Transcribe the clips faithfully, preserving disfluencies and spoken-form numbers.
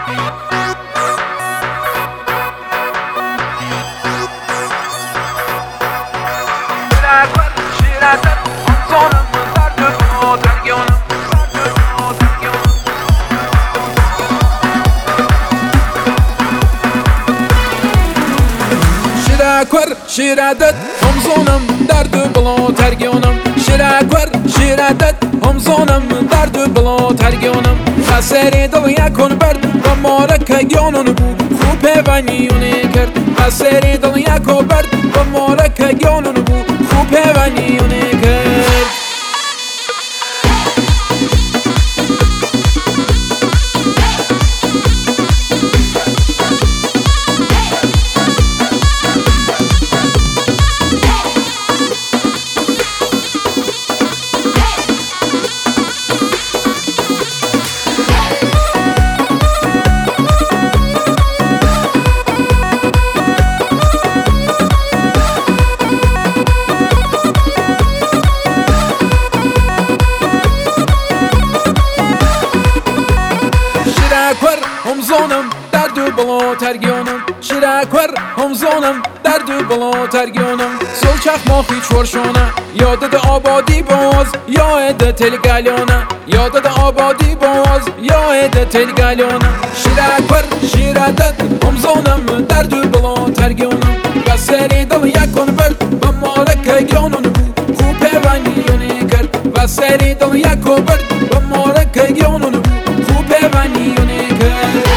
شیراکور شیرادت همزونم درد بلو ترگیونم شیراکور شیرادت همزونم درد بلو ترگیونم خسری دل یکون برد و مارک گیانون بود خوب پیوانیونه کرد خسری دل یکو برد و مارک گیانون بود خوب پیوانیونه کرد شیراکور همزونم درد بلو ترگیونم شیراکور همزونم درد بلو ترگیونم سول چخماخی چورشونه یادت آبادی باز یاد تلگالیونه یادت آبادی باز یاد تلگالیونه شیراکور شیرادت همزونم درد بلو ترگیونم بسری دل یکون برد و مارک گیانون بود خوب پیوانیونه کرد بسری دل یکو برد و مارک گیانون بود خوب پیوانیونه کرد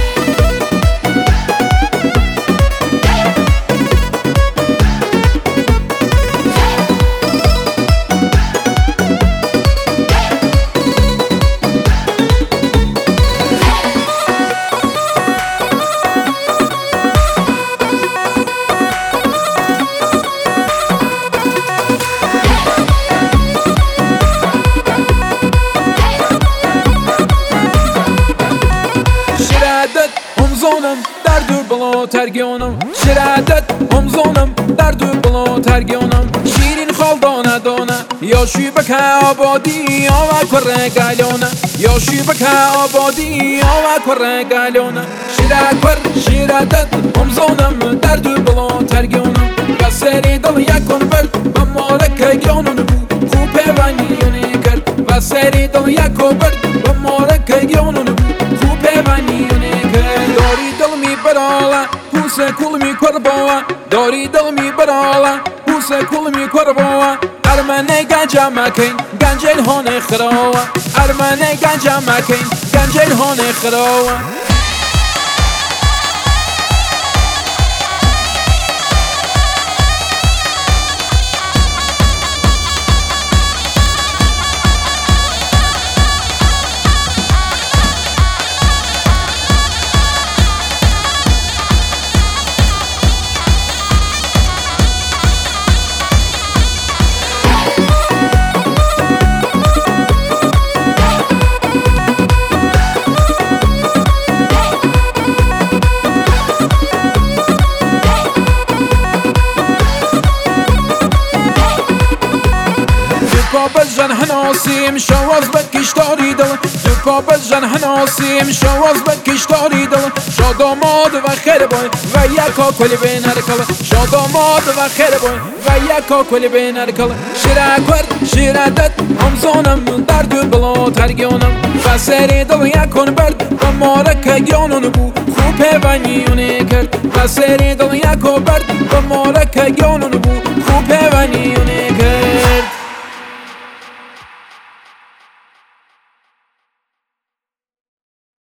همزونم درد بلو ترگیونم شیرادت همزونم درد بلو ترگیونم شیرین خال دانه دانه یا شیبک آبادی آوا کره گالیونه یا شیبک آبادی آوا کره گالیونه شیراکور شیرادت همزونم درد بلو ترگیونم بسری دل یکون برد و مارک گیانون بود خوب پیوانیونه کرد بسری دل یکو برد و مارک گیانون بود خوب پیوانیونه کرد داری دل می برالا پوس کل می کربوا داری دل می برالا پوس کل می کربوا ارمنه گنجا مکین گنجل هون خراوا ارمنه گنجا مکین گنجل هون خراوا دکابز جن هناسیم شواز بکش داری دل دکابز جن هناسیم شواز بکش داری دل شاداماد و خیر بای و یکا کلی بین هرکل شاداماد و خیر بای و یکا کلی بین هرکل شیراکور شیرادت همزونم درد بلو ترگیونم بسری دل یکون برد و مارک گیانون بود خوب پیوانیونه کرد بسری دل یکو برد و مارک گیانون بود خوب پیوانیونه